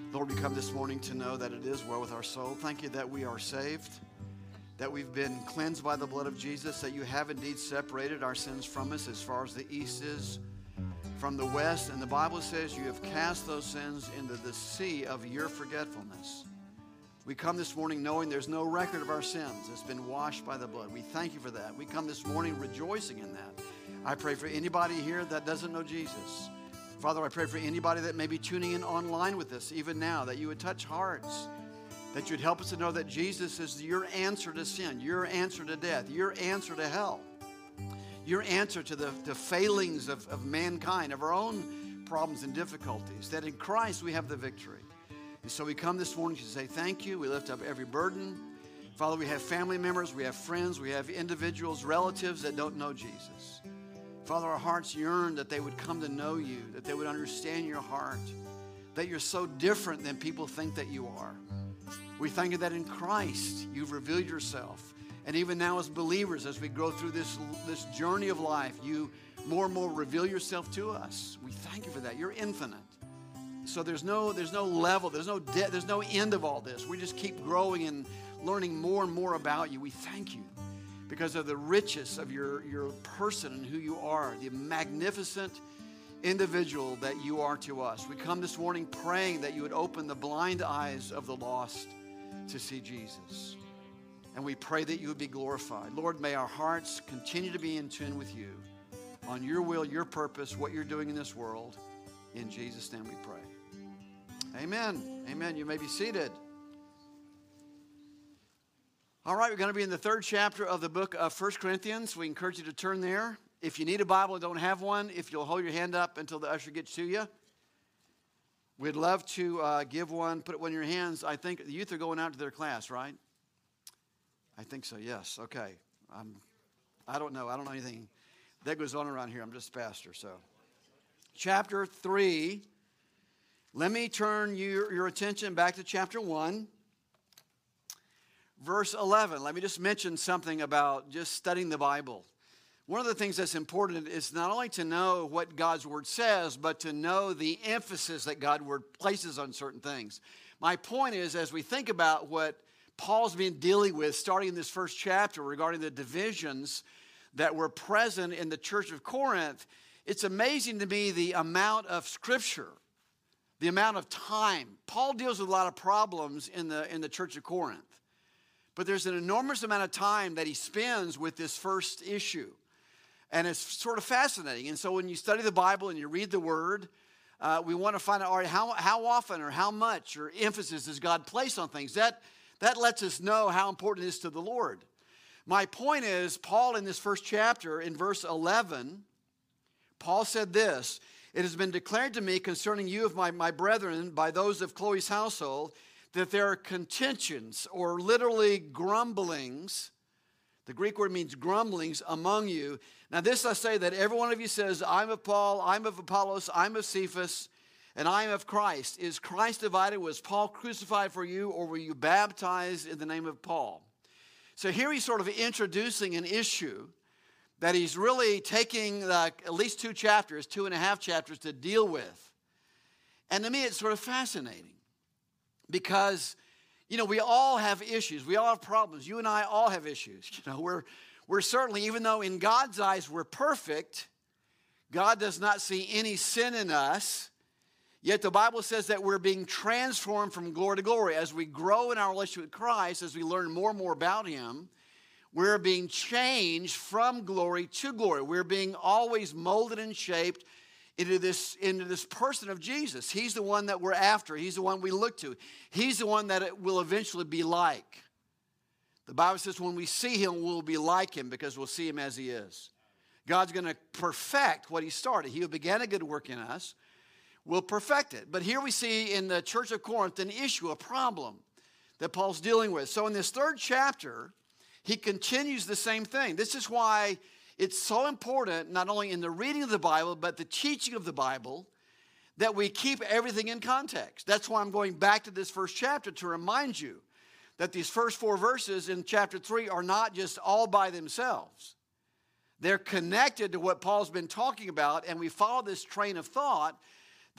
Lord, we come this morning to know that it is well with our soul. Thank you that we are saved, that we've been cleansed by the blood of Jesus, that you have indeed separated our sins from us as far as the east is from the west. And the Bible says you have cast those sins into the sea of your forgetfulness. We come this morning knowing there's no record of our sins. It's been washed by the blood. We thank you for that. We come this morning rejoicing in that. I pray for anybody here that doesn't know Jesus. Father, I pray for anybody that may be tuning in online with us even now, that you would touch hearts, that you'd help us to know that Jesus is your answer to sin, your answer to death, your answer to hell, your answer to the failings of mankind, of our own problems and difficulties, that in Christ we have the victory. And so we come this morning to say thank you. We lift up every burden. Father, we have family members, we have friends, we have individuals, relatives that don't know Jesus. Father, our hearts yearn that they would come to know you, that they would understand your heart, that you're so different than people think that you are. We thank you that in Christ you've revealed yourself. And even now as believers, as we go through this journey of life, you more and more reveal yourself to us. We thank you for that. You're infinite. So there's no level, there's no end of all this. We just keep growing and learning more and more about you. We thank you because of the richness of your person and who you are, the magnificent individual that you are to us. We come this morning praying that you would open the blind eyes of the lost to see Jesus. And we pray that you would be glorified. Lord, may our hearts continue to be in tune with you on your will, your purpose, what you're doing in this world. In Jesus' name we pray. Amen. Amen. You may be seated. All right, we're going to be in the third chapter of the book of 1 Corinthians. We encourage you to turn there. If you need a Bible and don't have one, if you'll hold your hand up until the usher gets to you. We'd love to give one, put one in your hands. I think the youth are going out to their class, right? I think so, yes. Okay. I don't know. I don't know anything that goes on around here. I'm just pastor, so. Chapter 3. Let me turn your attention back to chapter 1. Verse 11, let me just mention something about just studying the Bible. One of the things that's important is not only to know what God's Word says, but to know the emphasis that God's Word places on certain things. My point is, as we think about what Paul's been dealing with, starting in this first chapter regarding the divisions that were present in the church of Corinth, it's amazing to me the amount of Scripture, the amount of time. Paul deals with a lot of problems in the church of Corinth. But there's an enormous amount of time that he spends with this first issue. And it's sort of fascinating. And so when you study the Bible and you read the Word, we want to find out, all right, how often or how much or emphasis does God place on things? That lets us know how important it is to the Lord. My point is, Paul in this first chapter, in verse 11, Paul said this, "It has been declared to me concerning you of my brethren by those of Chloe's household, that there are contentions," or literally grumblings. The Greek word means grumblings among you. Now this I say, that every one of you says, "I'm of Paul, I'm of Apollos, I'm of Cephas, and I am of Christ." Is Christ divided? Was Paul crucified for you, or were you baptized in the name of Paul? So here he's sort of introducing an issue that he's really taking at least 2.5 chapters to deal with. And to me it's sort of fascinating. Because, we all have issues. We all have problems. You and I all have issues. We're certainly, even though in God's eyes we're perfect, God does not see any sin in us. Yet the Bible says that we're being transformed from glory to glory. As we grow in our relationship with Christ, as we learn more and more about Him, we're being changed from glory to glory. We're being always molded and shaped into this person of Jesus. He's the one that we're after. He's the one we look to. He's the one that it will eventually be like. The Bible says when we see Him, we'll be like Him because we'll see Him as He is. God's going to perfect what He started. He who began a good work in us will perfect it. But here we see in the church of Corinth an issue, a problem that Paul's dealing with. So in this third chapter, he continues the same thing. This is why it's so important, not only in the reading of the Bible, but the teaching of the Bible, that we keep everything in context. That's why I'm going back to this first chapter to remind you that these first 4 verses in chapter 3 are not just all by themselves. They're connected to what Paul's been talking about, and we follow this train of thought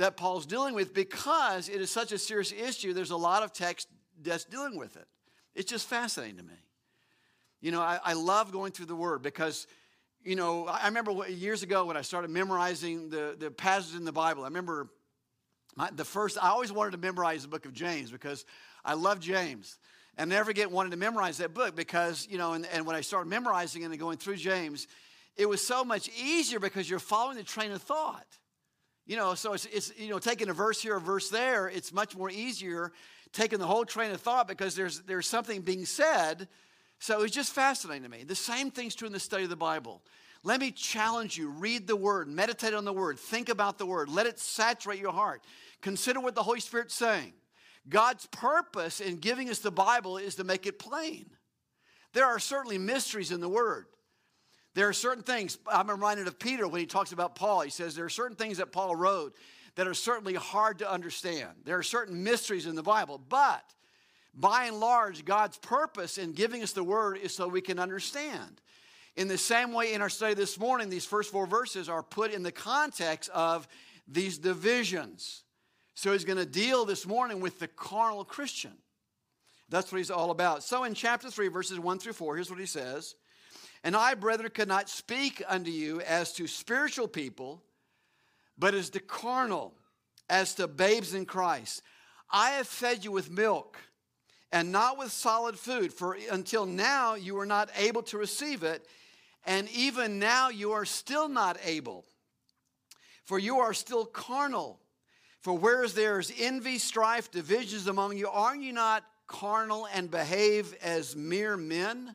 that Paul's dealing with, because it is such a serious issue. There's a lot of text that's dealing with it. It's just fascinating to me. You know, I love going through the Word because, you know, I remember years ago when I started memorizing the passages in the Bible. I remember I always wanted to memorize the book of James because I love James. And never wanted to memorize that book because, you know, and when I started memorizing and going through James, it was so much easier because you're following the train of thought. You know, so it's you know, taking a verse here, a verse there, it's much more easier taking the whole train of thought because there's something being said. So it's just fascinating to me. The same thing's true in the study of the Bible. Let me challenge you. Read the Word. Meditate on the Word. Think about the Word. Let it saturate your heart. Consider what the Holy Spirit's saying. God's purpose in giving us the Bible is to make it plain. There are certainly mysteries in the Word. There are certain things. I'm reminded of Peter when he talks about Paul. He says there are certain things that Paul wrote that are certainly hard to understand. There are certain mysteries in the Bible. But by and large, God's purpose in giving us the Word is so we can understand. In the same way, in our study this morning, these first 4 verses are put in the context of these divisions. So he's going to deal this morning with the carnal Christian. That's what he's all about. So in chapter 3, verses 1 through 4, here's what he says. And I, brethren, could not speak unto you as to spiritual people, but as to carnal, as to babes in Christ. I have fed you with milk, and not with solid food, for until now you were not able to receive it, and even now you are still not able. For you are still carnal. For whereas there is envy, strife, divisions among you, are you not carnal and behave as mere men?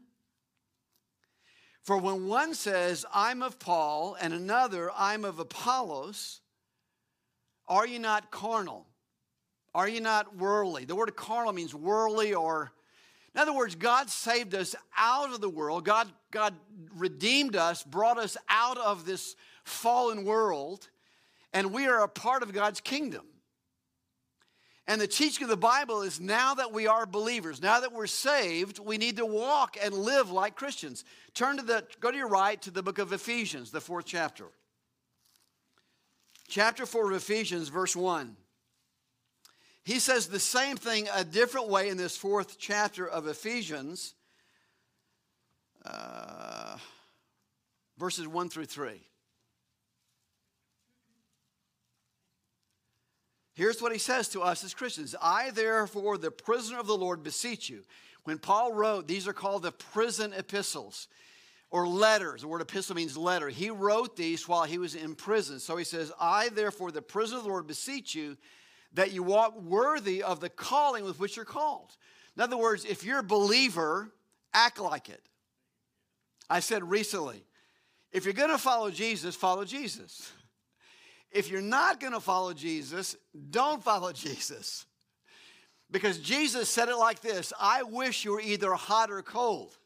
For when one says, I'm of Paul, and another, I'm of Apollos, are you not carnal? Are you not worldly? The word carnal means worldly, or, in other words, God saved us out of the world. God redeemed us, brought us out of this fallen world, and we are a part of God's kingdom. And the teaching of the Bible is now that we are believers, now that we're saved, we need to walk and live like Christians. Go to your right to the book of Ephesians, the 4th chapter. Chapter 4 of Ephesians, verse 1. He says the same thing a different way in this 4th chapter of Ephesians, verses 1 through 3. Here's what he says to us as Christians. I, therefore, the prisoner of the Lord, beseech you. When Paul wrote, these are called the prison epistles or letters. The word epistle means letter. He wrote these while he was in prison. So he says, I, therefore, the prisoner of the Lord, beseech you that you walk worthy of the calling with which you're called. In other words, if you're a believer, act like it. I said recently, if you're going to follow Jesus, follow Jesus. If you're not going to follow Jesus, don't follow Jesus. Because Jesus said it like this, I wish you were either hot or cold.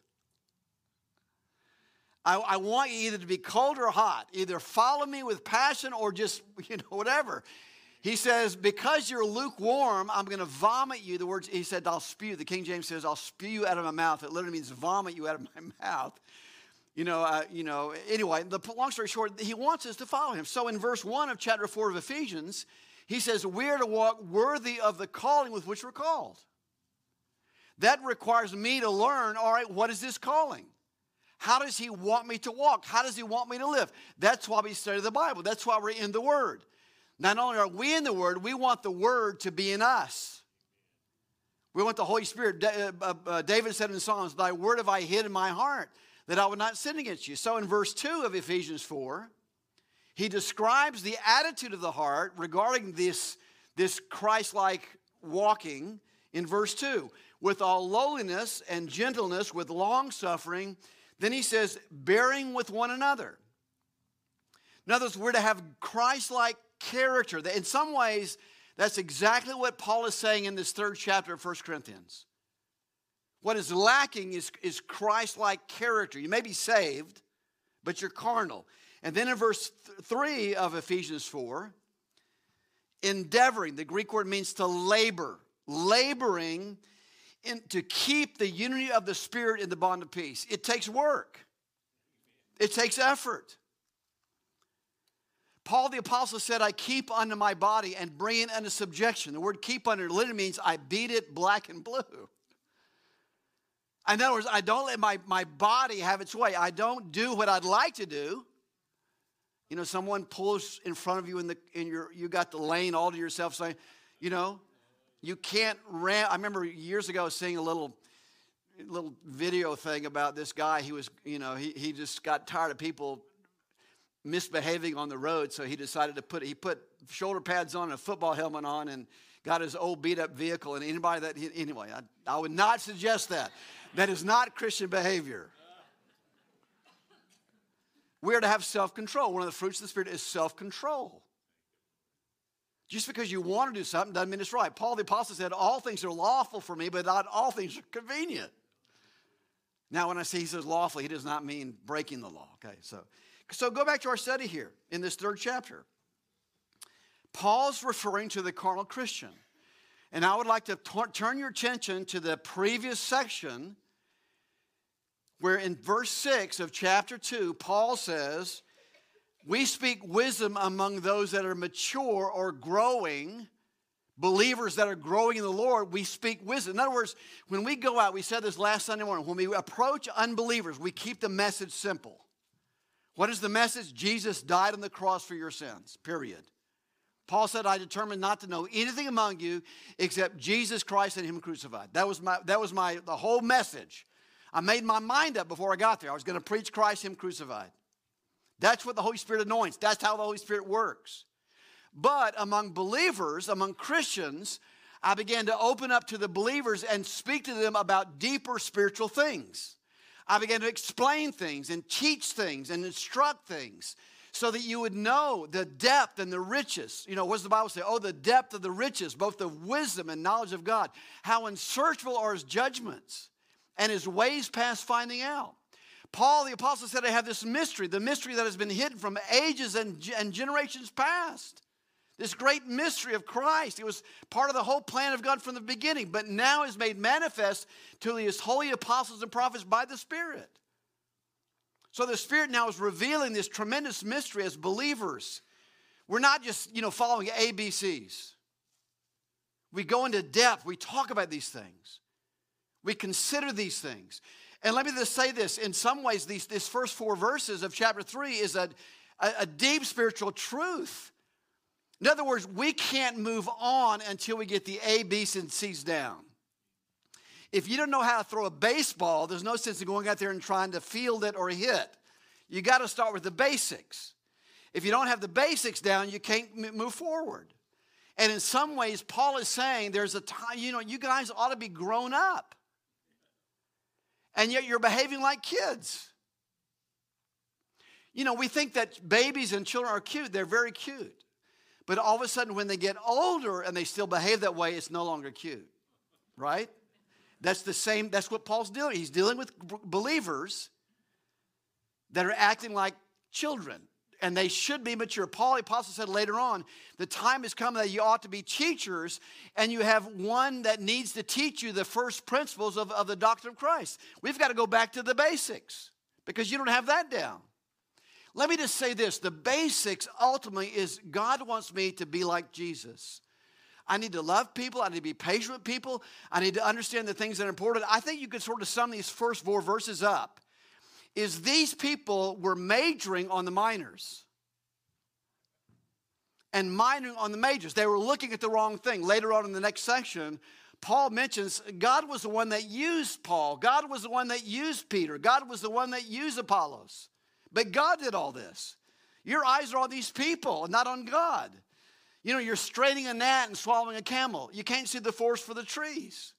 I want you either to be cold or hot. Either follow me with passion or just, whatever. He says, because you're lukewarm, I'm going to vomit you. The words, he said, I'll spew. The King James says, I'll spew you out of my mouth. It literally means vomit you out of my mouth. Anyway, the long story short, he wants us to follow him. So in verse 1 of chapter 4 of Ephesians, he says, we're to walk worthy of the calling with which we're called. That requires me to learn, all right, what is this calling? How does he want me to walk? How does he want me to live? That's why we study the Bible. That's why we're in the Word. Not only are we in the Word, we want the Word to be in us. We want the Holy Spirit. David said in Psalms, thy word have I hid in my heart, that I would not sin against you. So in verse 2 of Ephesians 4, he describes the attitude of the heart regarding this Christ-like walking in verse 2. With all lowliness and gentleness, with long-suffering. Then he says, bearing with one another. In other words, we're to have Christ-like character. In some ways, that's exactly what Paul is saying in this 3rd chapter of 1 Corinthians. What is lacking is Christ-like character. You may be saved, but you're carnal. And then in verse 3 of Ephesians 4, endeavoring, the Greek word means to labor. Laboring to keep the unity of the Spirit in the bond of peace. It takes work. It takes effort. Paul the apostle said, I keep unto my body and bring it unto subjection. The word keep under literally means I beat it black and blue. In other words, I don't let my body have its way. I don't do what I'd like to do. You know, someone pulls in front of you you got the lane all to yourself saying, you know, you can't ram. I remember years ago seeing a little video thing about this guy. He was, you know, he just got tired of people misbehaving on the road, so he decided to put shoulder pads on and a football helmet on and got his old beat up vehicle. And anyway, I would not suggest that. That is not Christian behavior. We are to have self-control. One of the fruits of the Spirit is self-control. Just because you want to do something doesn't mean it's right. Paul the apostle said, all things are lawful for me, but not all things are convenient. Now, when I say he says lawful, he does not mean breaking the law. Okay, so go back to our study here in this 3rd chapter. Paul's referring to the carnal Christian. And I would like to turn your attention to the previous section where in verse 6 of chapter 2, Paul says, we speak wisdom among those that are mature or growing, believers that are growing in the Lord, we speak wisdom. In other words, when we go out, we said this last Sunday morning, when we approach unbelievers, we keep the message simple. What is the message? Jesus died on the cross for your sins, period. Paul said, I determined not to know anything among you except Jesus Christ and him crucified. That was the whole message. I made my mind up before I got there. I was going to preach Christ, him crucified. That's what the Holy Spirit anoints. That's how the Holy Spirit works. But among believers, among Christians, I began to open up to the believers and speak to them about deeper spiritual things. I began to explain things and teach things and instruct things so that you would know the depth and the riches. You know, what does the Bible say? Oh, the depth of the riches, both the wisdom and knowledge of God. How unsearchable are his judgments and his ways past finding out. Paul the apostle said, I have this mystery, the mystery that has been hidden from ages and generations past. This great mystery of Christ. It was part of the whole plan of God from the beginning, but now is made manifest to his holy apostles and prophets by the Spirit. So the Spirit now is revealing this tremendous mystery as believers. We're not just, following ABCs. We go into depth. We talk about these things. We consider these things. And let me just say this. In some ways, these first 4 verses of chapter 3 is a deep spiritual truth. In other words, we can't move on until we get the A, B's, and C's down. If you don't know how to throw a baseball, there's no sense in going out there and trying to field it or hit. You got to start with the basics. If you don't have the basics down, you can't move forward. And in some ways, Paul is saying there's a time, you guys ought to be grown up. And yet you're behaving like kids. We think that babies and children are cute. They're very cute. But all of a sudden, when they get older and they still behave that way, it's no longer cute. Right? That's what Paul's dealing with. He's dealing with believers that are acting like children. And they should be mature. Paul the apostle said later on, the time has come that you ought to be teachers, and you have one that needs to teach you the first principles of the doctrine of Christ. We've got to go back to the basics because you don't have that down. Let me just say this. The basics ultimately is God wants me to be like Jesus. I need to love people. I need to be patient with people. I need to understand the things that are important. I think you could sort of sum these first 4 verses up. Is these people were majoring on the minors and minoring on the majors. They were looking at the wrong thing. Later on in the next section, Paul mentions God was the one that used Paul. God was the one that used Peter. God was the one that used Apollos. But God did all this. Your eyes are on these people and not on God. You're straining a gnat and swallowing a camel. You can't see the forest for the trees.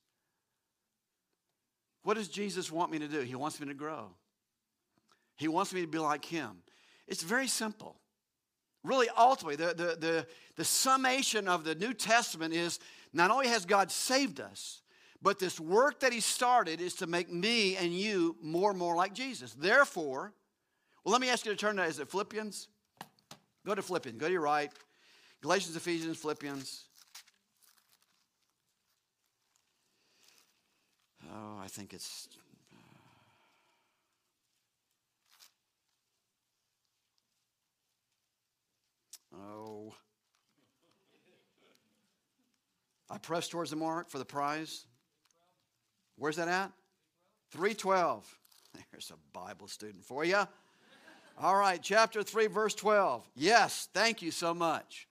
What does Jesus want me to do? He wants me to grow. He wants me to be like him. It's very simple. Really, ultimately, the summation of the New Testament is not only has God saved us, but this work that he started is to make me and you more and more like Jesus. Therefore, let me ask you to turn to, is it Philippians? Go to Philippians. Go to your right. Galatians, Ephesians, Philippians. Oh, I think it's... Oh. I press towards the mark for the prize. Where's that at? 3:12. There's a Bible student for you. All right, chapter 3, verse 12. Yes, thank you so much.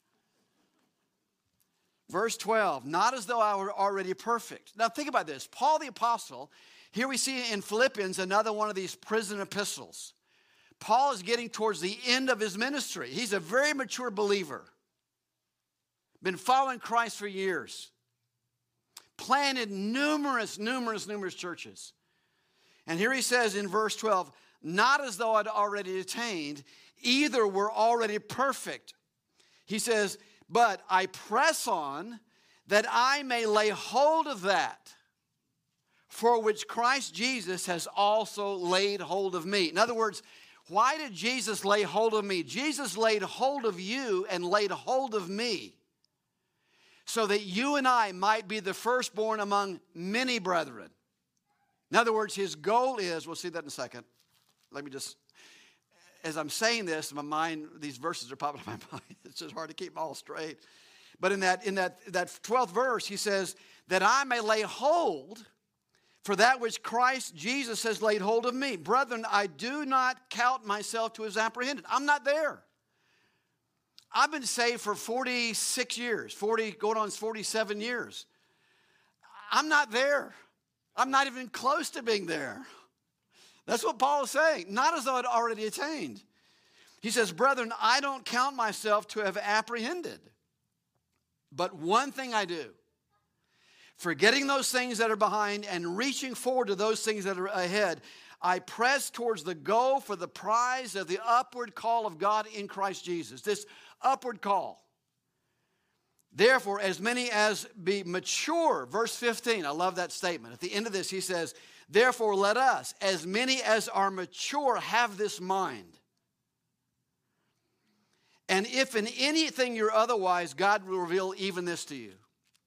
Verse 12, not as though I were already perfect. Now think about this. Paul the apostle, here we see in Philippians another one of these prison epistles. Paul is getting towards the end of his ministry. He's a very mature believer. Been following Christ for years. Planted numerous churches. And here he says in verse 12, not as though I'd already attained, either were already perfect. He says, but I press on that I may lay hold of that for which Christ Jesus has also laid hold of me. In other words, why did Jesus lay hold of me? Jesus laid hold of you and laid hold of me so that you and I might be the firstborn among many brethren. In other words, his goal is, we'll see that in a second. Let me just, as I'm saying this, my mind, these verses are popping in my mind. It's just hard to keep them all straight. But in that 12th verse, he says, that I may lay hold for that which Christ Jesus has laid hold of me. Brethren, I do not count myself to have apprehended. I'm not there. I've been saved for 46 years, going on 47 years. I'm not there. I'm not even close to being there. That's what Paul is saying. Not as though I'd already attained. He says, brethren, I don't count myself to have apprehended. But one thing I do, forgetting those things that are behind and reaching forward to those things that are ahead, I press towards the goal for the prize of the upward call of God in Christ Jesus. This upward call. Therefore, as many as be mature, verse 15, I love that statement. At the end of this, he says, therefore let us, as many as are mature, have this mind. And if in anything you're otherwise, God will reveal even this to you.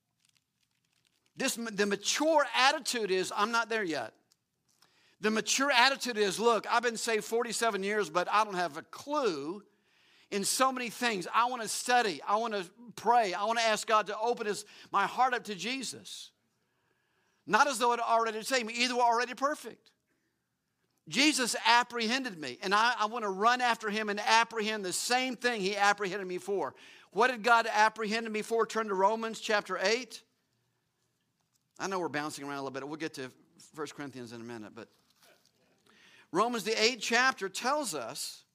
The mature attitude is, I'm not there yet. The mature attitude is, look, I've been saved 47 years, but I don't have a clue in so many things. I want to study. I want to pray. I want to ask God to open my heart up to Jesus. Not as though it already saved me. Either we're already perfect. Jesus apprehended me, and I want to run after him and apprehend the same thing he apprehended me for. What did God apprehend me for? Turn to Romans chapter 8. I know we're bouncing around a little bit. We'll get to 1 Corinthians in a minute. But Romans, the 8th chapter, tells us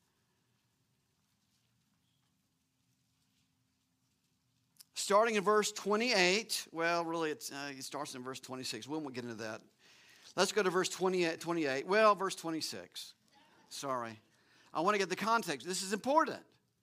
starting in verse 28. Well, really, it starts in verse 26. We won't get into that. Let's go to verse 28. Well, verse 26. Sorry. I want to get the context. This is important.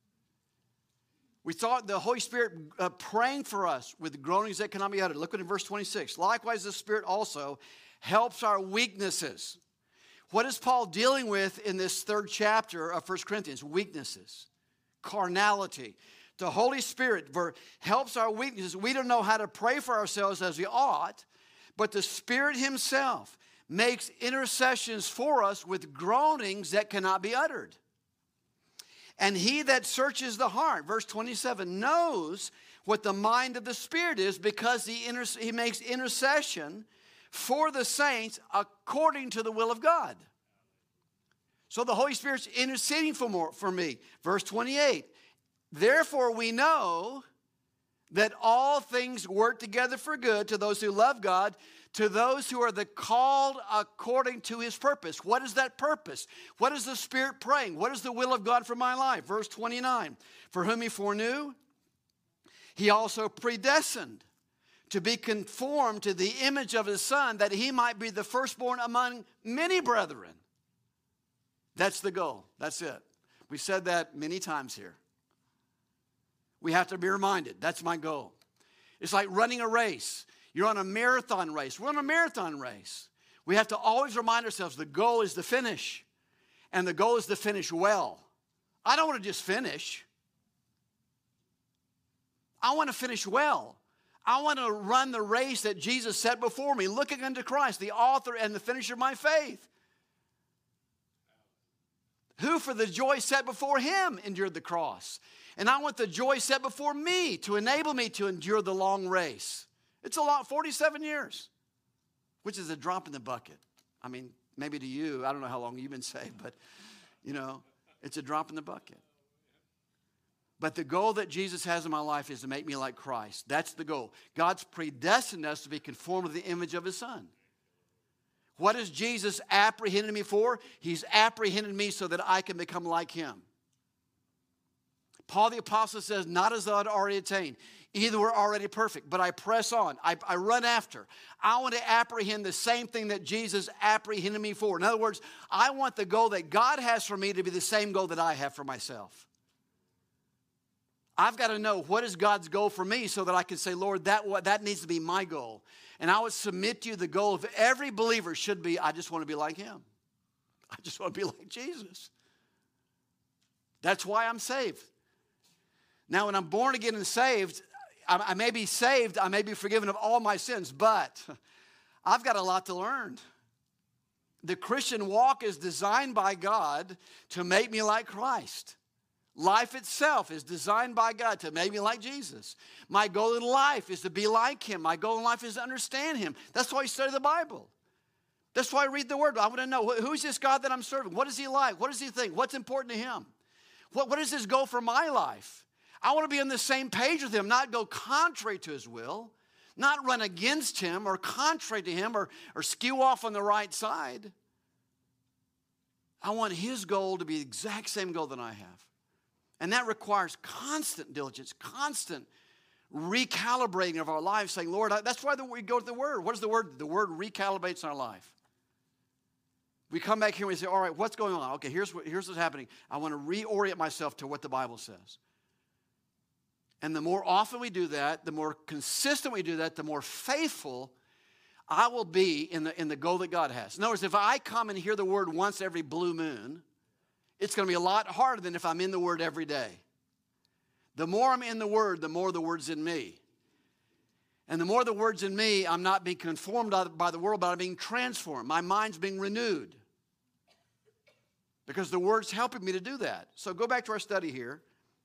We thought the Holy Spirit praying for us with groanings that cannot be uttered. Look at verse 26. Likewise, the Spirit also helps our weaknesses. What is Paul dealing with in this 3rd chapter of 1 Corinthians? Weaknesses, carnality. The Holy Spirit helps our weaknesses. We don't know how to pray for ourselves as we ought, but the Spirit himself makes intercessions for us with groanings that cannot be uttered. And he that searches the heart, verse 27, knows what the mind of the Spirit is because he makes intercession for the saints according to the will of God. So the Holy Spirit's interceding for me. Verse 28, therefore we know that all things work together for good to those who love God, to those who are the called according to his purpose. What is that purpose? What is the Spirit praying? What is the will of God for my life? Verse 29, for whom he foreknew, he also predestined to be conformed to the image of his Son, that he might be the firstborn among many brethren. That's the goal. That's it. We said that many times here. We have to be reminded, that's my goal. It's like running a race. You're on a marathon race. We're on a marathon race. We have to always remind ourselves the goal is to finish. And the goal is to finish well. I don't want to just finish. I want to finish well. I want to run the race that Jesus set before me, looking unto Christ, the author and the finisher of my faith, who for the joy set before him endured the cross. And I want the joy set before me to enable me to endure the long race. It's a lot, 47 years, which is a drop in the bucket. I mean, maybe to you, I don't know how long you've been saved, but, it's a drop in the bucket. But the goal that Jesus has in my life is to make me like Christ. That's the goal. God's predestined us to be conformed to the image of his Son. What has Jesus apprehended me for? He's apprehended me so that I can become like him. Paul the Apostle says, not as though I'd already attained. Either we're already perfect, but I press on. I run after. I want to apprehend the same thing that Jesus apprehended me for. In other words, I want the goal that God has for me to be the same goal that I have for myself. I've got to know what is God's goal for me so that I can say, Lord, that needs to be my goal. And I would submit to you the goal of every believer should be, I just want to be like him. I just want to be like Jesus. That's why I'm saved. Now, when I'm born again and saved, I may be saved, I may be forgiven of all my sins, but I've got a lot to learn. The Christian walk is designed by God to make me like Christ. Life itself is designed by God to make me like Jesus. My goal in life is to be like him. My goal in life is to understand him. That's why I study the Bible. That's why I read the Word. I want to know, who's this God that I'm serving? What is he like? What does he think? What's important to him? What is his goal for my life? I want to be on the same page with him, not go contrary to his will, not run against him or contrary to him or skew off on the right side. I want his goal to be the exact same goal that I have. And that requires constant diligence, constant recalibrating of our lives, saying, Lord, that's why we go to the Word. What is the Word? The Word recalibrates our life. We come back here and we say, all right, what's going on? Okay, here's what's happening. I want to reorient myself to what the Bible says. And the more often we do that, the more consistent we do that, the more faithful I will be in the goal that God has. In other words, if I come and hear the Word once every blue moon, it's going to be a lot harder than if I'm in the Word every day. The more I'm in the Word, the more the Word's in me. And the more the Word's in me, I'm not being conformed by the world, but I'm being transformed. My mind's being renewed. Because the Word's helping me to do that. So go back to our study here.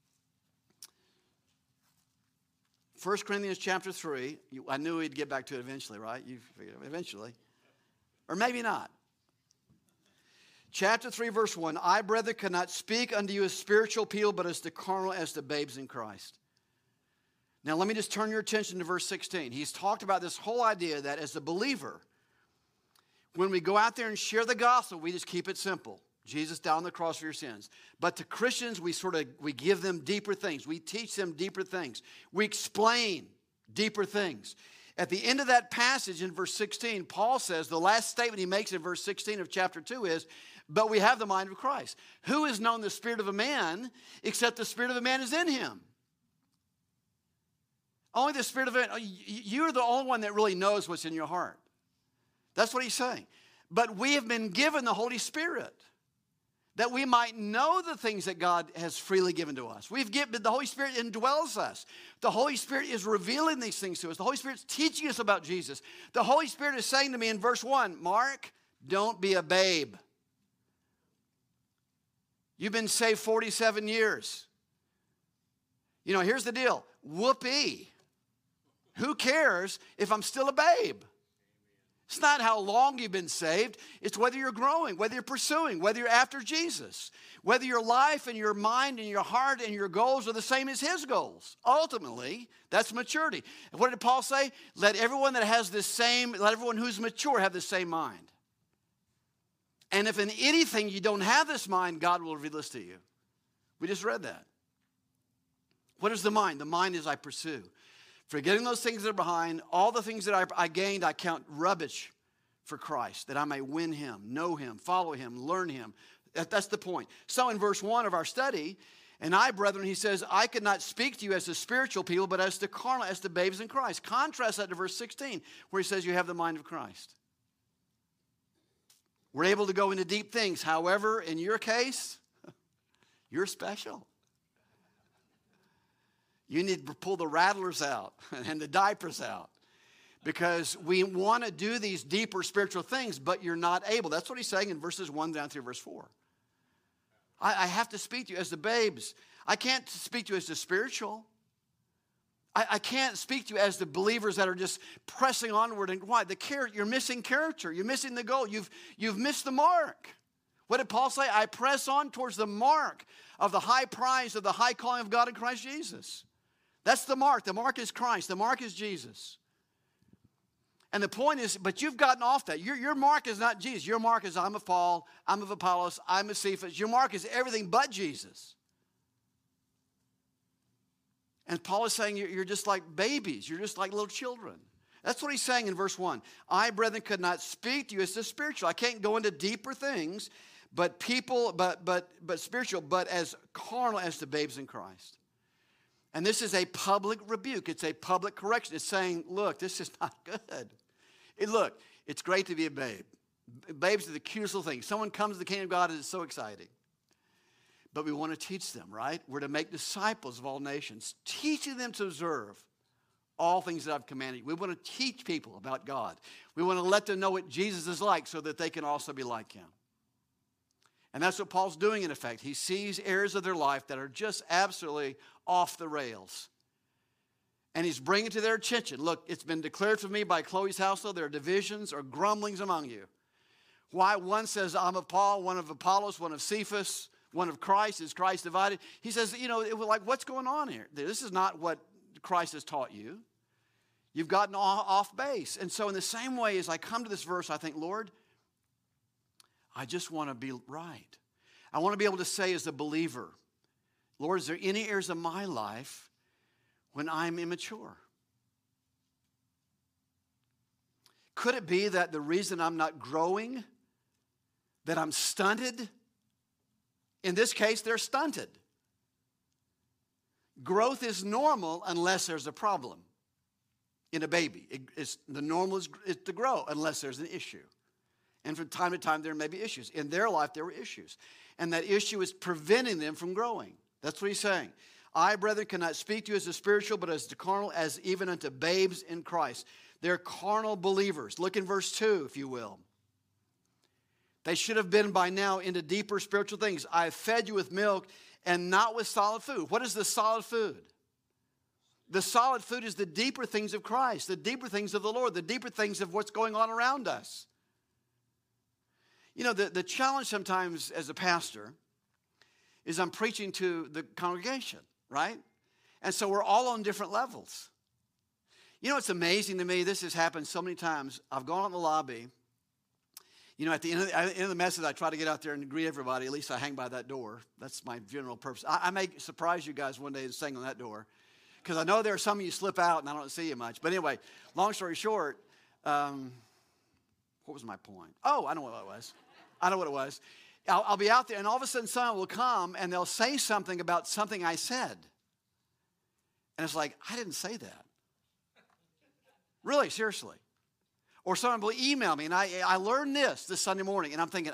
1 Corinthians chapter 3. I knew we'd get back to it eventually, right? Eventually. Or maybe not. Chapter 3, verse 1. I, brethren, cannot speak unto you as spiritual people, but as to carnal, as to babes in Christ. Now, let me just turn your attention to verse 16. He's talked about this whole idea that as a believer, when we go out there and share the gospel, we just keep it simple. Jesus died on the cross for your sins. But to Christians, we give them deeper things. We teach them deeper things. We explain deeper things. At the end of that passage in verse 16, Paul says, the last statement he makes in verse 16 of chapter 2 is, but we have the mind of Christ. Who has known the spirit of a man except the spirit of a man is in him? Only the spirit of a man. You're the only one that really knows what's in your heart. That's what he's saying. But we have been given the Holy Spirit that we might know the things that God has freely given to us. The Holy Spirit indwells us. The Holy Spirit is revealing these things to us. The Holy Spirit's teaching us about Jesus. The Holy Spirit is saying to me in verse 1, Mark, don't be a babe. You've been saved 47 years. Here's the deal. Whoopee. Who cares if I'm still a babe? It's not how long you've been saved. It's whether you're growing, whether you're pursuing, whether you're after Jesus, whether your life and your mind and your heart and your goals are the same as his goals. Ultimately, that's maturity. And what did Paul say? Let everyone who's mature have the same mind. And if in anything you don't have this mind, God will reveal this to you. We just read that. What is the mind? The mind is I pursue. Forgetting those things that are behind, all the things that I gained, I count rubbish for Christ, that I may win him, know him, follow him, learn him. That's the point. So in verse 1 of our study, and I, brethren, he says, I could not speak to you as to spiritual people, but as to carnal, as to babes in Christ. Contrast that to verse 16, where he says you have the mind of Christ. We're able to go into deep things. However, in your case, you're special. You need to pull the rattlers out and the diapers out because we want to do these deeper spiritual things, but you're not able. That's what he's saying in verses 1 down through verse 4. I have to speak to you as the babes. I can't speak to you as the spiritual. I can't speak to you as the believers that are just pressing onward. And why? You're missing character. You're missing the goal. You've missed the mark. What did Paul say? I press on towards the mark of the high prize of the high calling of God in Christ Jesus. That's the mark. The mark is Christ. The mark is Jesus. And the point is, but you've gotten off that. Your mark is not Jesus. Your mark is I'm of Paul, I'm of Apollos, I'm of Cephas. Your mark is everything but Jesus. And Paul is saying you're just like babies. You're just like little children. That's what he's saying in verse 1. I, brethren, could not speak to you as the spiritual. I can't go into deeper things, but spiritual, but as carnal as the babes in Christ. And this is a public rebuke. It's a public correction. It's saying, look, this is not good. Look, it's great to be a babe. Babes are the cutest little thing. Someone comes to the kingdom of God and it's so exciting. But we want to teach them, right? We're to make disciples of all nations, teaching them to observe all things that I've commanded you. We want to teach people about God. We want to let them know what Jesus is like so that they can also be like him. And that's what Paul's doing in effect. He sees areas of their life that are just absolutely off the rails. And he's bringing to their attention, look, it's been declared for me by Chloe's household, there are divisions or grumblings among you. Why? One says, I'm of Paul, one of Apollos, one of Cephas, one of Christ. Is Christ divided? He says, it was like, what's going on here? This is not what Christ has taught you. You've gotten off base. And so in the same way as I come to this verse, I think, Lord, I just want to be right. I want to be able to say as a believer, Lord, is there any areas of my life when I'm immature? Could it be that the reason I'm not growing, that I'm stunted? In this case, they're stunted. Growth is normal unless there's a problem in a baby. The normal is to grow unless there's an issue. And from time to time, there may be issues. In their life, there were issues. And that issue is preventing them from growing. That's what he's saying. I, brethren, cannot speak to you as the spiritual, but as the carnal, as even unto babes in Christ. They're carnal believers. Look in verse 2, if you will. They should have been by now into deeper spiritual things. I have fed you with milk and not with solid food. What is the solid food? The solid food is the deeper things of Christ, the deeper things of the Lord, the deeper things of what's going on around us. You know, the challenge sometimes as a pastor is I'm preaching to the congregation, right? And so we're all on different levels. You know, it's amazing to me. This has happened so many times. I've gone out in the lobby. You know, at the end of the message, I try to get out there and greet everybody. At least I hang by that door. That's my general purpose. I may surprise you guys one day and sing on that door. Because I know there are some of you slip out and I don't see you much. But anyway, long story short, what was my point? Oh, I know what it was. I'll be out there and all of a sudden someone will come and they'll say something about something I said. And it's like, I didn't say that. Really, seriously. Or someone will email me and I learned this Sunday morning. And I'm thinking,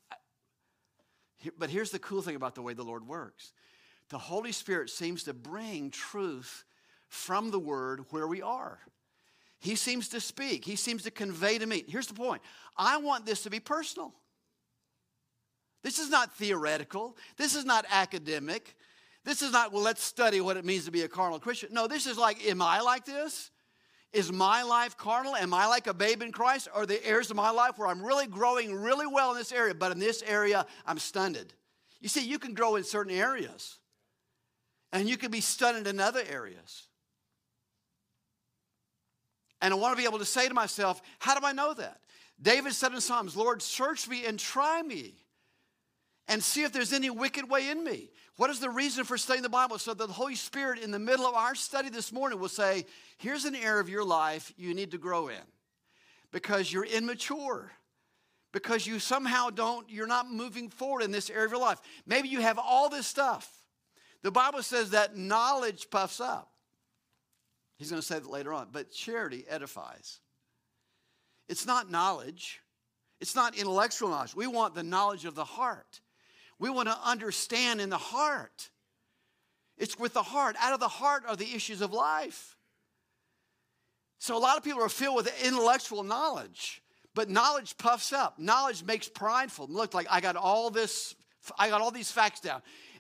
but here's the cool thing about the way the Lord works. The Holy Spirit seems to bring truth from the Word where we are. He seems to speak. He seems to convey to me. Here's the point. I want this to be personal. This is not theoretical. This is not academic. This is not, well, let's study what it means to be a carnal Christian. No, this is like, am I like this? Is my life carnal? Am I like a babe in Christ? Or are there areas of my life where I'm really growing really well in this area, but in this area, I'm stunted? You see, you can grow in certain areas. And you can be stunted in other areas. And I want to be able to say to myself, how do I know that? David said in Psalms, Lord, search me and try me and see if there's any wicked way in me. What is the reason for studying the Bible? So that the Holy Spirit in the middle of our study this morning will say, here's an area of your life you need to grow in because you're immature. Because you somehow you're not moving forward in this area of your life. Maybe you have all this stuff. The Bible says that knowledge puffs up. He's going to say that later on. But charity edifies. It's not knowledge. It's not intellectual knowledge. We want the knowledge of the heart. We want to understand in the heart. It's with the heart. Out of the heart are the issues of life. So a lot of people are filled with intellectual knowledge. But knowledge puffs up. Knowledge makes prideful. Look, like I got all these facts down.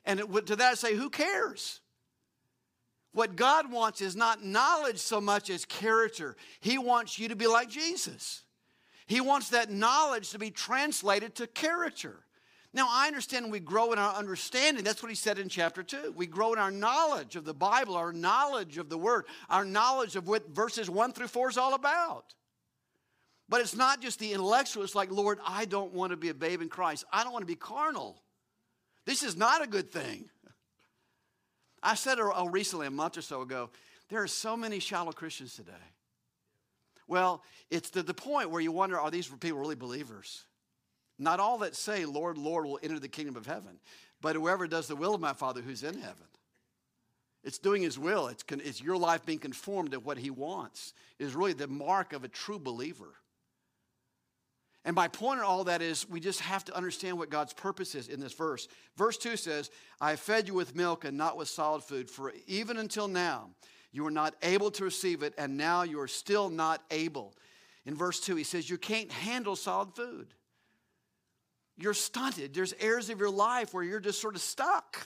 And to that I say, who cares? What God wants is not knowledge so much as character. He wants you to be like Jesus. He wants that knowledge to be translated to character. Now, I understand we grow in our understanding. That's what he said in chapter 2. We grow in our knowledge of the Bible, our knowledge of the Word, our knowledge of what verses 1 through 4 is all about. But it's not just the intellectual. It's like, Lord, I don't want to be a babe in Christ. I don't want to be carnal. This is not a good thing. I said recently, a month or so ago, there are so many shallow Christians today. Well, it's to the point where you wonder, are these people really believers? Not all that say, Lord, Lord, will enter the kingdom of heaven, but whoever does the will of my Father who's in heaven. It's doing his will. It's your life being conformed to what he wants. It is really the mark of a true believer. And my point in all that is we just have to understand what God's purpose is in this verse. Verse 2 says, I fed you with milk and not with solid food, for even until now you were not able to receive it, and now you are still not able. In verse 2, he says, you can't handle solid food. You're stunted. There's areas of your life where you're just sort of stuck.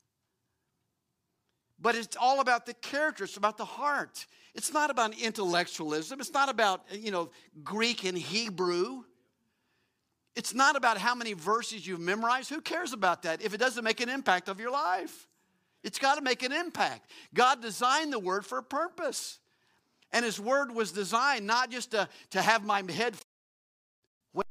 But it's all about the character. It's about the heart. It's not about intellectualism. It's not about, Greek and Hebrew. It's not about how many verses you've memorized. Who cares about that if it doesn't make an impact of your life? It's got to make an impact. God designed the Word for a purpose. And His Word was designed not just to have my head. It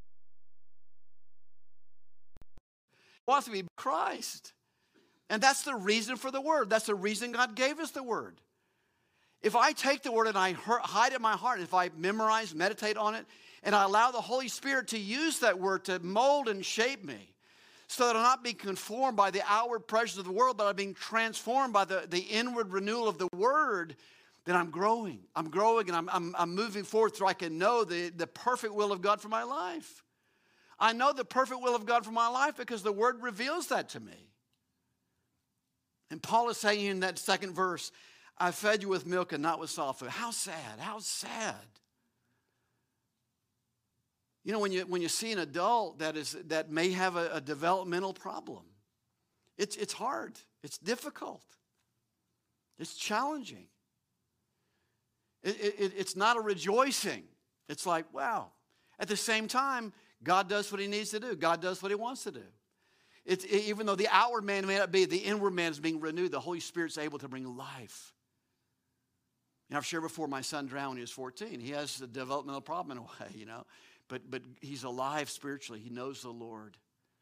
wants to be Christ. And that's the reason for the Word. That's the reason God gave us the Word. If I take the Word and I hide it in my heart, if I memorize, meditate on it, and I allow the Holy Spirit to use that Word to mold and shape me so that I'm not being conformed by the outward pressures of the world, but I'm being transformed by the inward renewal of the Word, then I'm growing. I'm growing and I'm moving forward so I can know the perfect will of God for my life. I know the perfect will of God for my life because the Word reveals that to me. And Paul is saying in that second verse, I fed you with milk and not with solid food. How sad, how sad. You know, when you see an adult that may have a developmental problem, it's hard, it's difficult, it's challenging. It's not a rejoicing. It's like, wow. At the same time, God does what He needs to do. God does what He wants to do. Even though the outward man may not be, the inward man is being renewed. The Holy Spirit's able to bring life. You know, I've shared before, my son drowned when he was 14. He has a developmental problem in a way, But he's alive spiritually. He knows the Lord.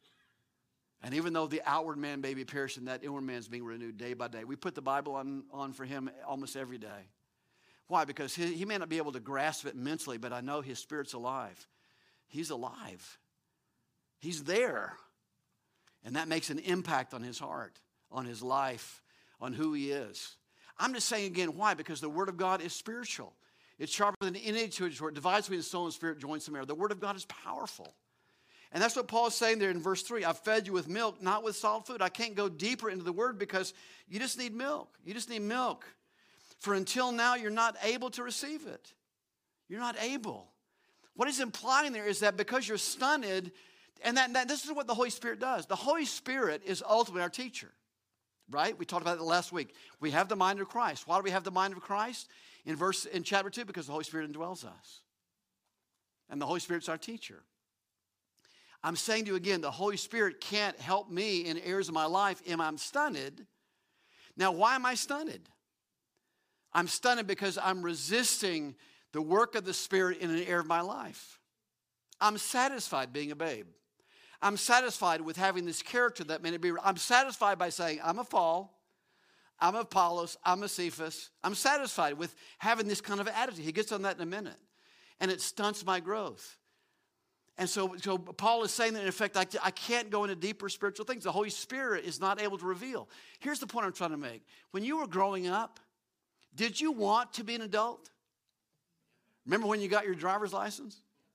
And even though the outward man may be perishing, that inward man is being renewed day by day. We put the Bible on for him almost every day. Why? Because he may not be able to grasp it mentally, but I know his spirit's alive. He's alive. He's there. And that makes an impact on his heart, on his life, on who he is. I'm just saying again, why? Because the Word of God is spiritual. It's sharper than any two-edged sword, divides between the soul and spirit, joints and marrow. The Word of God is powerful. And that's what Paul is saying there in verse 3. I've fed you with milk, not with solid food. I can't go deeper into the Word because you just need milk. You just need milk. For until now, you're not able to receive it. You're not able. What he's implying there is that because you're stunted, and that this is what the Holy Spirit does. The Holy Spirit is ultimately our teacher, right? We talked about it last week. We have the mind of Christ. Why do we have the mind of Christ? In chapter 2, because the Holy Spirit indwells us. And the Holy Spirit's our teacher. I'm saying to you again, the Holy Spirit can't help me in areas of my life if I'm stunted. Now, why am I stunted? I'm stunted because I'm resisting the work of the Spirit in an area of my life. I'm satisfied being a babe. I'm satisfied with having this character that may be. I'm satisfied by saying, I'm a Paul, I'm a Apollos, I'm a Cephas. I'm satisfied with having this kind of attitude. He gets on that in a minute. And it stunts my growth. And so Paul is saying that, in effect, I can't go into deeper spiritual things. The Holy Spirit is not able to reveal. Here's the point I'm trying to make. When you were growing up, did you want to be an adult? Remember when you got your driver's license?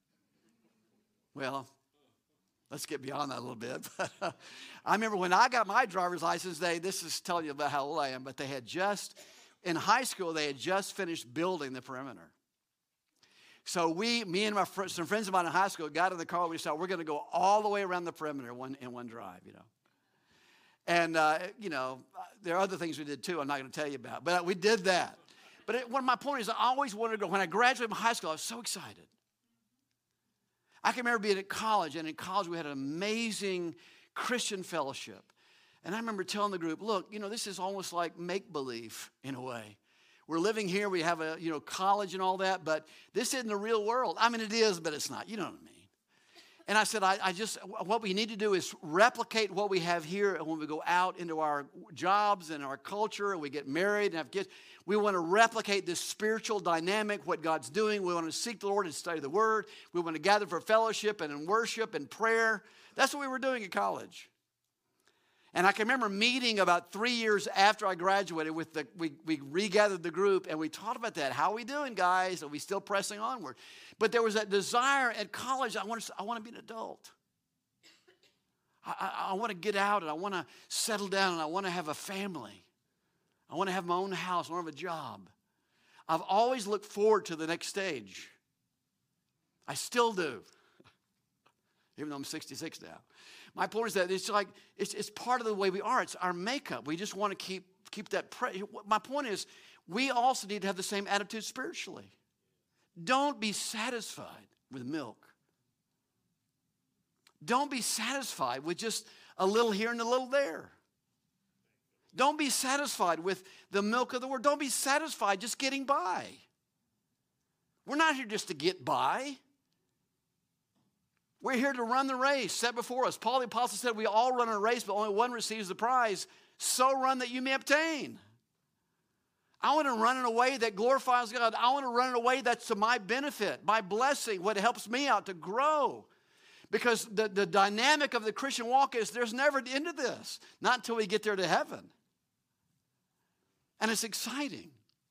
Well, let's get beyond that a little bit. But I remember when I got my driver's license, this is telling you about how old I am, but in high school, they had just finished building the perimeter. So me and some friends of mine in high school got in the car. We decided we're going to go all the way around the perimeter in one drive, And, there are other things we did too I'm not going to tell you about. But we did that. But one of my points is I always wanted to go. When I graduated from high school, I was so excited. I can remember being at college, and in college we had an amazing Christian fellowship. And I remember telling the group, look, this is almost like make-believe in a way. We're living here, we have a, college and all that, but this isn't the real world. I mean, it is, but it's not. You know what I mean? And I said, what we need to do is replicate what we have here. And when we go out into our jobs and our culture and we get married and have kids, we want to replicate this spiritual dynamic, what God's doing. We want to seek the Lord and study the Word. We want to gather for fellowship and in worship and prayer. That's what we were doing at college. And I can remember meeting about 3 years after I graduated we regathered the group and we talked about that. How are we doing, guys? Are we still pressing onward? But there was that desire at college. I want to be an adult. I want to get out and I want to settle down and I want to have a family. I want to have my own house. I want to have a job. I've always looked forward to the next stage. I still do, even though I'm 66 now. My point is that it's part of the way we are. It's our makeup. We just want to keep that. My point is we also need to have the same attitude spiritually. Don't be satisfied with milk. Don't be satisfied with just a little here and a little there. Don't be satisfied with the milk of the Word. Don't be satisfied just getting by. We're not here just to get by. We're here to run the race set before us. Paul the Apostle said we all run a race, but only one receives the prize. So run that you may obtain. I want to run in a way that glorifies God. I want to run in a way that's to my benefit, my blessing, what helps me out to grow. Because the dynamic of the Christian walk is there's never an end to this. Not until we get there to heaven. And it's exciting.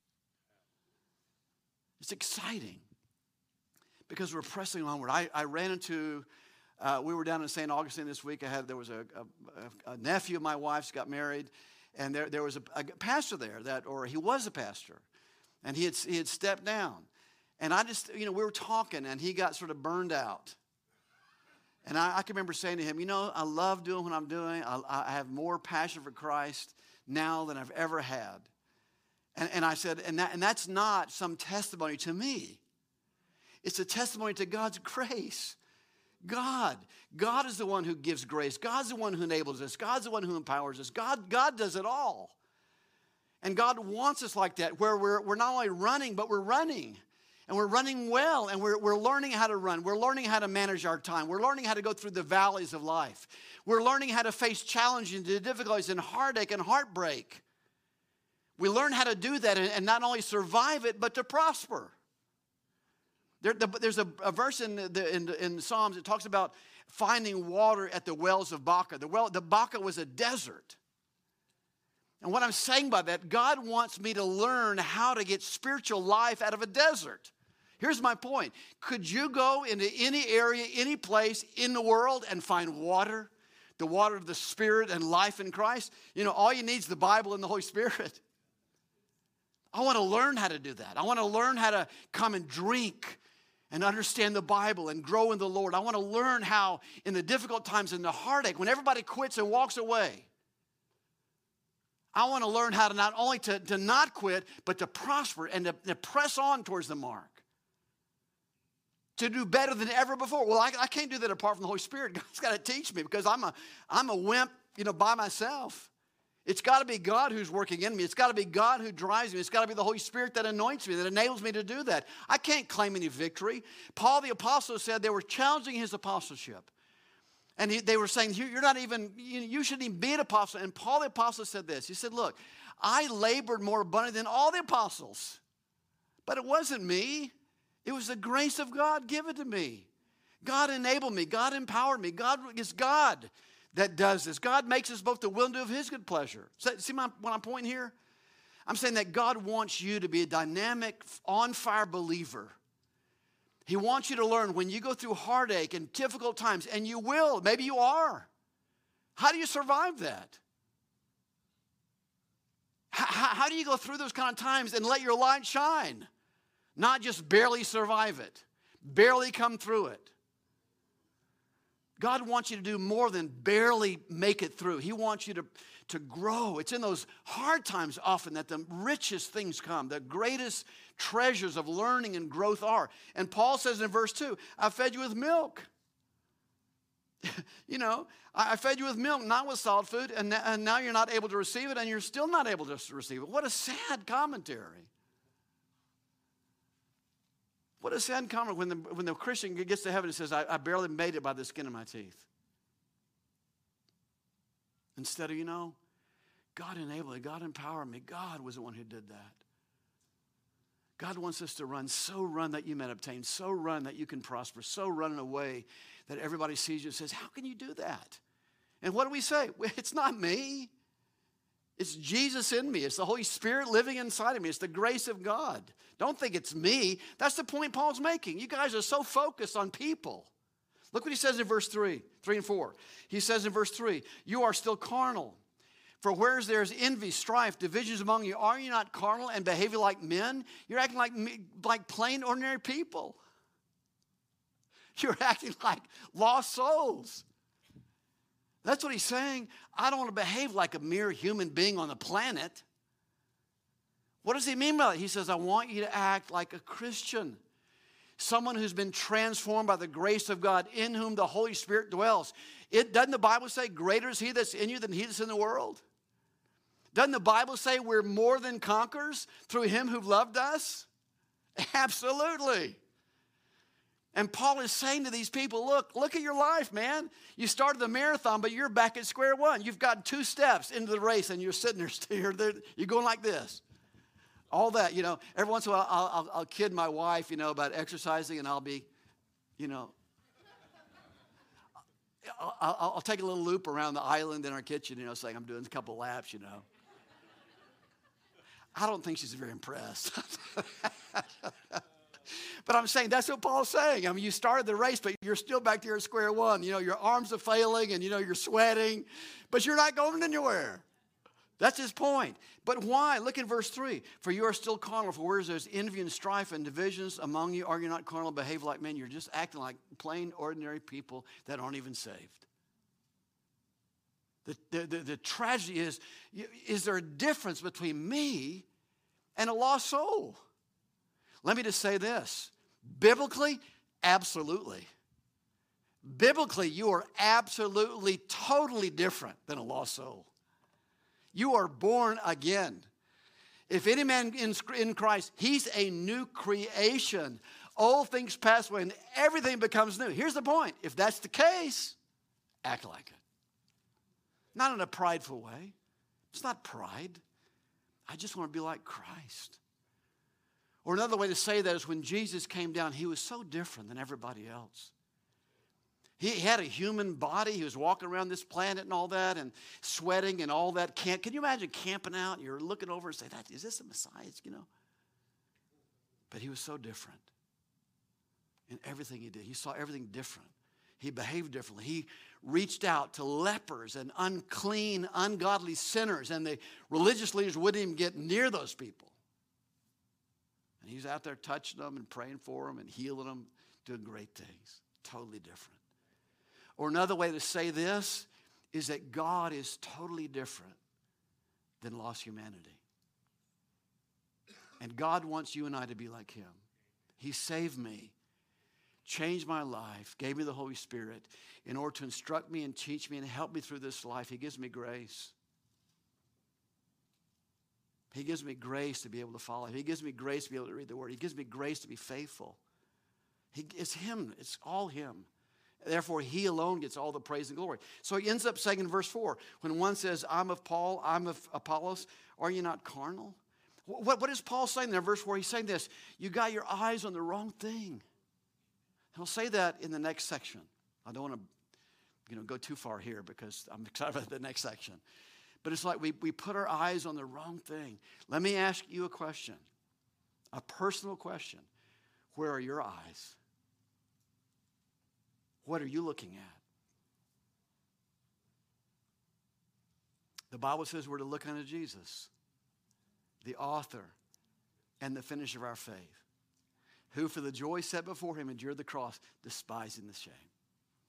It's exciting. Because we're pressing onward. I ran into, we were down in St. Augustine this week. There was a nephew of my wife's got married. And there was a pastor there or he was a pastor. And he had stepped down. And we were talking and he got sort of burned out. And I can remember saying to him, I love doing what I'm doing. I have more passion for Christ now than I've ever had. And I said, and that's not some testimony to me. It's a testimony to God's grace. God is the one who gives grace. God's the one who enables us. God's the one who empowers us. God does it all. And God wants us like that, where we're not only running, but we're running. And we're running well, and we're learning how to run. We're learning how to manage our time. We're learning how to go through the valleys of life. We're learning how to face challenges and difficulties and heartache and heartbreak. We learn how to do that and not only survive it, but to prosper. There's a verse in Psalms that talks about finding water at the wells of Baca. The Baca was a desert. And what I'm saying by that, God wants me to learn how to get spiritual life out of a desert. Here's my point. Could you go into any area, any place in the world and find water? The water of the Spirit and life in Christ? All you need is the Bible and the Holy Spirit. I want to learn how to do that. I want to learn how to come and drink and understand the Bible and grow in the Lord. I want to learn how in the difficult times, in the heartache, when everybody quits and walks away, I want to learn how to not only to not quit, but to prosper and to press on towards the mark. To do better than ever before. Well, I can't do that apart from the Holy Spirit. God's got to teach me because I'm a wimp, by myself. It's got to be God who's working in me. It's got to be God who drives me. It's got to be the Holy Spirit that anoints me, that enables me to do that. I can't claim any victory. Paul the Apostle said they were challenging his apostleship. And they were saying, you're not even, you shouldn't even be an apostle. And Paul the Apostle said this. He said, look, I labored more abundantly than all the apostles. But it wasn't me. It was the grace of God given to me. God enabled me. God empowered me. God is God that does this. God makes us both to will and do of his good pleasure. See what I'm pointing here? I'm saying that God wants you to be a dynamic, on-fire believer. He wants you to learn when you go through heartache and difficult times, and you will, maybe you are. How do you survive that? How do you go through those kind of times and let your light shine? Not just barely survive it, barely come through it. God wants you to do more than barely make it through. He wants you to grow. It's in those hard times often that the richest things come, the greatest treasures of learning and growth are. And Paul says in verse 2, I fed you with milk. You know, I fed you with milk, not with solid food, and now you're not able to receive it, and you're still not able to receive it. What a sad commentary. What a sad comment when the Christian gets to heaven and says, I barely made it by the skin of my teeth. Instead of, God enabled it, God empowered me. God was the one who did that. God wants us to run, so run that you may obtain, so run that you can prosper, so run in a way that everybody sees you and says, how can you do that? And what do we say? Well, it's not me. It's Jesus in me. It's the Holy Spirit living inside of me. It's the grace of God. Don't think it's me. That's the point Paul's making. You guys are so focused on people. Look what he says in verse 3 and 4. He says in verse 3, you are still carnal. For whereas there's envy, strife, divisions among you, are you not carnal and behaving like men? You're acting like plain, ordinary people. You're acting like lost souls. That's what he's saying. I don't want to behave like a mere human being on the planet. What does he mean by that? He says, I want you to act like a Christian. Someone who's been transformed by the grace of God, in whom the Holy Spirit dwells. Doesn't the Bible say, greater is he that's in you than he that's in the world? Doesn't the Bible say we're more than conquerors through him who loved us? Absolutely. And Paul is saying to these people, look at your life, man. You started the marathon, but you're back at square one. You've got 2 steps into the race, and you're sitting there, you're going like this. All that, every once in a while I'll kid my wife, about exercising, and I'll be, I'll take a little loop around the island in our kitchen, saying I'm doing a couple laps, I don't think she's very impressed. But I'm saying that's what Paul's saying. I mean, you started the race, but you're still back there at square one. Your arms are failing and, you're sweating, but you're not going anywhere. That's his point. But why? Look at verse 3. For you are still carnal, for whereas there's envy and strife and divisions among you, are you not carnal, behave like men? You're just acting like plain, ordinary people that aren't even saved. The tragedy is there a difference between me and a lost soul? Let me just say this. Biblically, absolutely. Biblically, you are absolutely, totally different than a lost soul. You are born again. If any man in Christ, he's a new creation. Old things pass away and everything becomes new. Here's the point. If that's the case, act like it. Not in a prideful way. It's not pride. I just want to be like Christ. Or another way to say that is when Jesus came down, he was so different than everybody else. He had a human body. He was walking around this planet and all that and sweating and all that. Can you imagine camping out? You're looking over and say, is this the Messiah? But he was so different in everything he did. He saw everything different. He behaved differently. He reached out to lepers and unclean, ungodly sinners, and the religious leaders wouldn't even get near those people. And he's out there touching them and praying for them and healing them, doing great things. Totally different. Or another way to say this is that God is totally different than lost humanity. And God wants you and I to be like him. He saved me, changed my life, gave me the Holy Spirit in order to instruct me and teach me and help me through this life. He gives me grace. He gives me grace to be able to follow him. He gives me grace to be able to read the word. He gives me grace to be faithful. It's him. It's all him. Therefore, he alone gets all the praise and glory. So he ends up saying in verse 4, when one says, I'm of Paul, I'm of Apollos, are you not carnal? What is Paul saying there in verse 4? He's saying this, you got your eyes on the wrong thing. He'll say that in the next section. I don't want to go too far here because I'm excited about the next section. But it's like we put our eyes on the wrong thing. Let me ask you a question, a personal question. Where are your eyes? What are you looking at? The Bible says we're to look unto Jesus, the author and the finisher of our faith, who for the joy set before him endured the cross, despising the shame.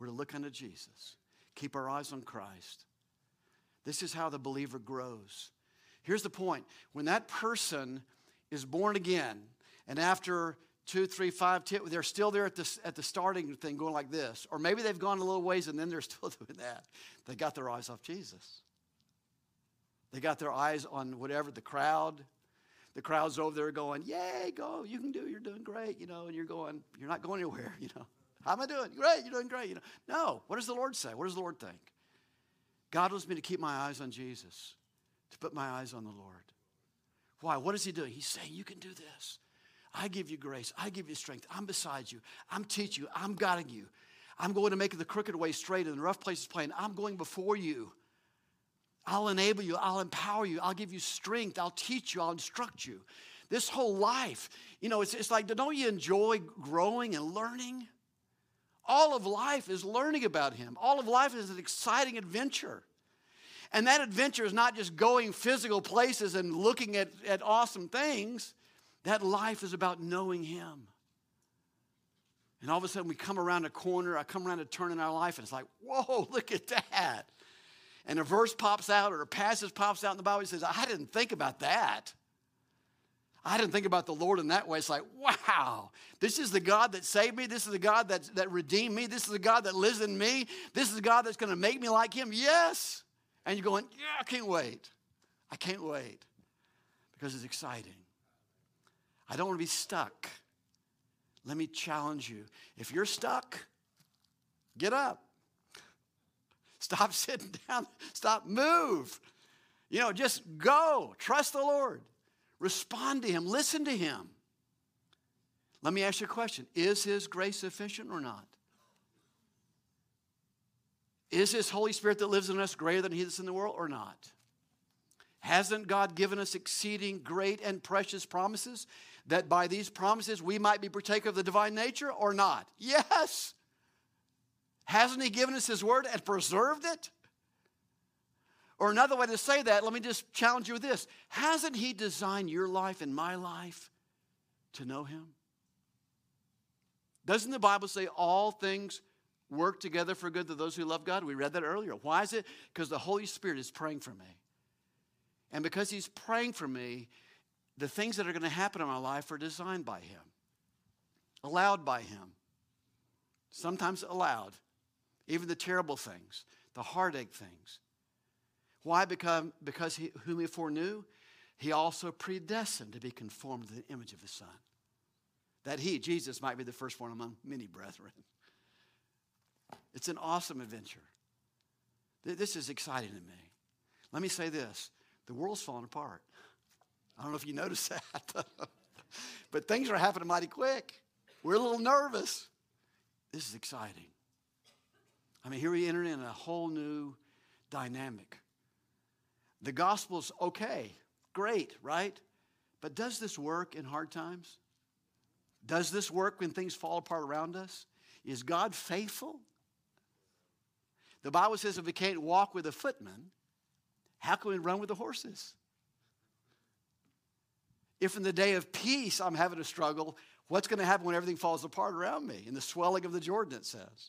We're to look unto Jesus. Keep our eyes on Christ. This is how the believer grows. Here's the point. When that person is born again, and after 2, 3, 5, 10, they're still there at the starting thing going like this. Or maybe they've gone a little ways and then they're still doing that. They got their eyes off Jesus. They got their eyes on whatever, the crowd. The crowd's over there going, yay, go, you can do it, you're doing great, and you're going, you're not going anywhere, How am I doing? Great, you're doing great, No, what does the Lord say? What does the Lord think? God wants me to keep my eyes on Jesus, to put my eyes on the Lord. Why? What is he doing? He's saying, you can do this. I give you grace. I give you strength. I'm beside you. I'm teaching you. I'm guiding you. I'm going to make the crooked way straight and the rough places plain. I'm going before you. I'll enable you. I'll empower you. I'll give you strength. I'll teach you. I'll instruct you. This whole life, it's like, don't you enjoy growing and learning? All of life is learning about him. All of life is an exciting adventure. And that adventure is not just going physical places and looking at awesome things. That life is about knowing him. And all of a sudden we come around a corner, I come around a turn in our life, and it's like, whoa, look at that. And a verse pops out or a passage pops out in the Bible and says, I didn't think about that. I didn't think about the Lord in that way. It's like, wow, this is the God that saved me. This is the God that redeemed me. This is the God that lives in me. This is the God that's going to make me like him. Yes. And you're going, yeah, I can't wait. I can't wait because it's exciting. I don't want to be stuck. Let me challenge you. If you're stuck, get up. Stop sitting down. Stop, move. Just go. Trust the Lord. Respond to him. Listen to him. Let me ask you a question. Is his grace sufficient or not? Is his Holy Spirit that lives in us greater than he that's in the world or not? Hasn't God given us exceeding great and precious promises that by these promises we might be partaker of the divine nature or not? Yes. Hasn't he given us his word and preserved it? Or another way to say that, let me just challenge you with this. Hasn't he designed your life and my life to know him? Doesn't the Bible say all things work together for good to those who love God? We read that earlier. Why is it? Because the Holy Spirit is praying for me. And because he's praying for me, the things that are going to happen in my life are designed by him, allowed by him, sometimes allowed, even the terrible things, the heartache things. Why? Because he, whom he foreknew, he also predestined to be conformed to the image of his Son, that he, Jesus, might be the firstborn among many brethren. It's an awesome adventure. This is exciting to me. Let me say this. The world's falling apart. I don't know if you noticed that. But things are happening mighty quick. We're a little nervous. This is exciting. Here we enter in a whole new dynamic. The gospel's okay, great, right? But does this work in hard times? Does this work when things fall apart around us? Is God faithful? The Bible says if we can't walk with a footman, how can we run with the horses? If in the day of peace I'm having a struggle, what's going to happen when everything falls apart around me? In the swelling of the Jordan, it says.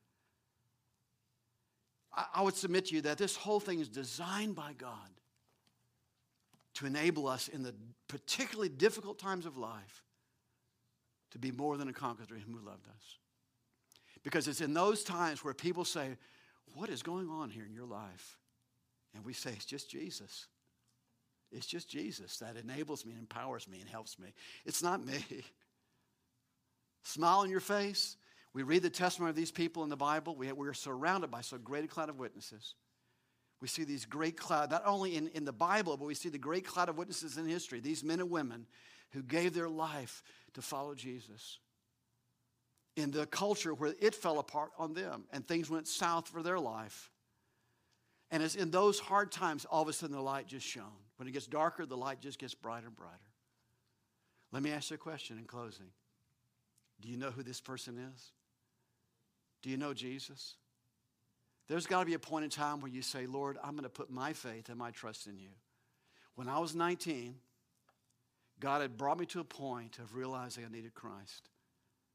I would submit to you that this whole thing is designed by God to enable us in the particularly difficult times of life to be more than a conqueror through him who loved us. Because it's in those times where people say, what is going on here in your life? And we say, it's just Jesus. It's just Jesus that enables me and empowers me and helps me. It's not me. Smile on your face. We read the testimony of these people in the Bible. We're surrounded by so great a cloud of witnesses. We see these great cloud, not only in the Bible, but we see the great cloud of witnesses in history. These men and women who gave their life to follow Jesus. In the culture where it fell apart on them and things went south for their life. And it's in those hard times, all of a sudden the light just shone. When it gets darker, the light just gets brighter and brighter. Let me ask you a question in closing. Do you know who this person is? Do you know Jesus? There's got to be a point in time where you say, Lord, I'm going to put my faith and my trust in you. When I was 19, God had brought me to a point of realizing I needed Christ.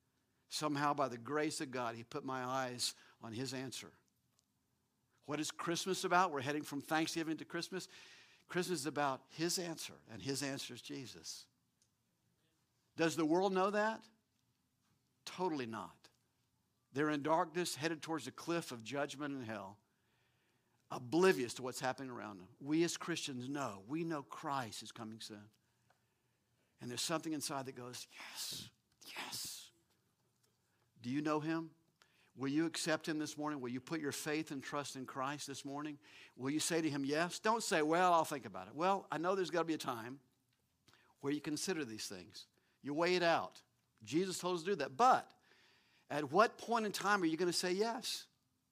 Somehow, by the grace of God, he put my eyes on his answer. What is Christmas about? We're heading from Thanksgiving to Christmas. Christmas is about his answer, and his answer is Jesus. Does the world know that? Totally not. They're in darkness, headed towards the cliff of judgment and hell, oblivious to what's happening around them. We as Christians know. We know Christ is coming soon. And there's something inside that goes, yes, yes. Do you know him? Will you accept him this morning? Will you put your faith and trust in Christ this morning? Will you say to him, yes? Don't say, well, I'll think about it. Well, I know there's got to be a time where you consider these things. You weigh it out. Jesus told us to do that. But at what point in time are you going to say yes?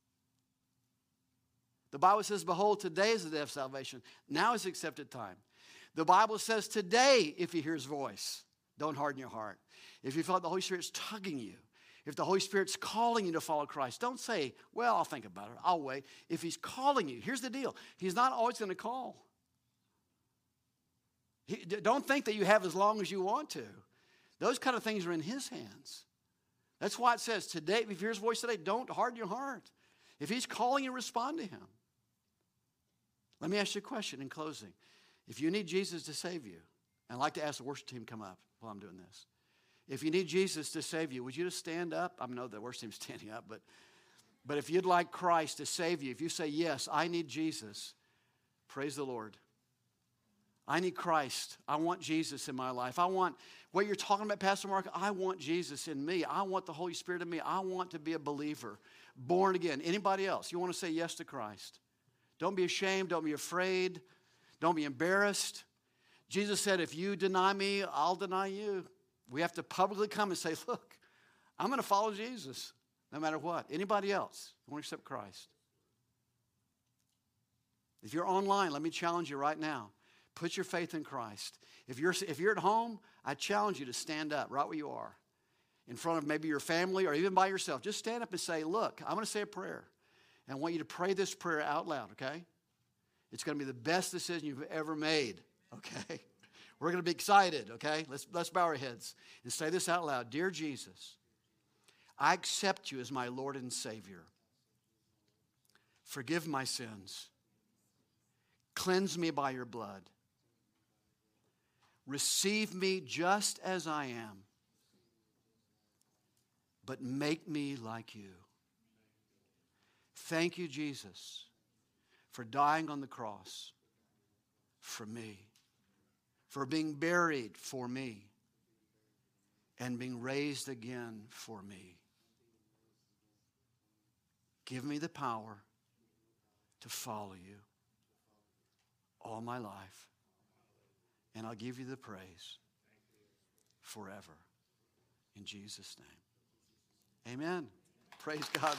The Bible says, behold, today is the day of salvation. Now is the accepted time. The Bible says today, if you hear his voice, don't harden your heart. If you feel like the Holy Spirit's tugging you, if the Holy Spirit's calling you to follow Christ, don't say, well, I'll think about it. I'll wait. If he's calling you, here's the deal. He's not always going to call. Don't think that you have as long as you want to. Those kind of things are in his hands. That's why it says, today, if you hear his voice today, don't harden your heart. If he's calling you, respond to him. Let me ask you a question in closing. If you need Jesus to save you, and I'd like to ask the worship team to come up while I'm doing this. If you need Jesus to save you, would you just stand up? I know the worship team's standing up, but if you'd like Christ to save you, if you say, yes, I need Jesus, praise the Lord. I need Christ. I want Jesus in my life. I want what you're talking about, Pastor Mark. I want Jesus in me. I want the Holy Spirit in me. I want to be a believer, born again. Anybody else? You want to say yes to Christ? Don't be ashamed. Don't be afraid. Don't be embarrassed. Jesus said, if you deny me, I'll deny you. We have to publicly come and say, look, I'm going to follow Jesus no matter what. Anybody else want to accept Christ? If you're online, let me challenge you right now. Put your faith in Christ. If you're at home, I challenge you to stand up right where you are in front of maybe your family or even by yourself. Just stand up and say, look, I'm going to say a prayer. And I want you to pray this prayer out loud, okay? It's going to be the best decision you've ever made, okay? We're going to be excited, okay? Let's bow our heads and say this out loud. Dear Jesus, I accept you as my Lord and Savior. Forgive my sins. Cleanse me by your blood. Receive me just as I am, but make me like you. Thank you, Jesus, for dying on the cross for me, for being buried for me, and being raised again for me. Give me the power to follow you all my life. And I'll give you the praise forever. In Jesus' name. Amen. Praise God.